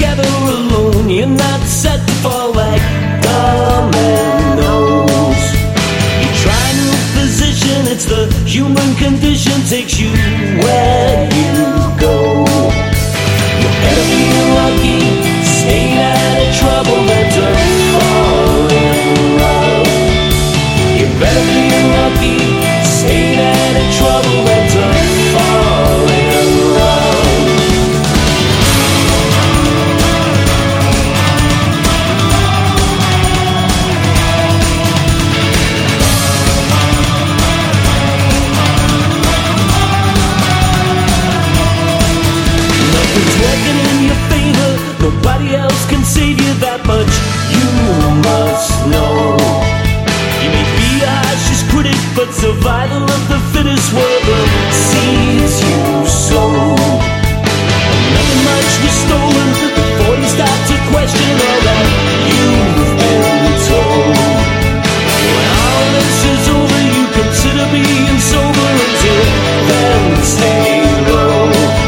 together alone. You're not set to fall like dominoes. You try a new position, it's the human condition, takes you where you go. You better be lucky, stay out of trouble, than to fall in love. You better be lucky, stay out of trouble, than to fall in love. Nothing's working in your favor, nobody else can save you, that much you must know. You may be a harshest critic, but survival of the fittest will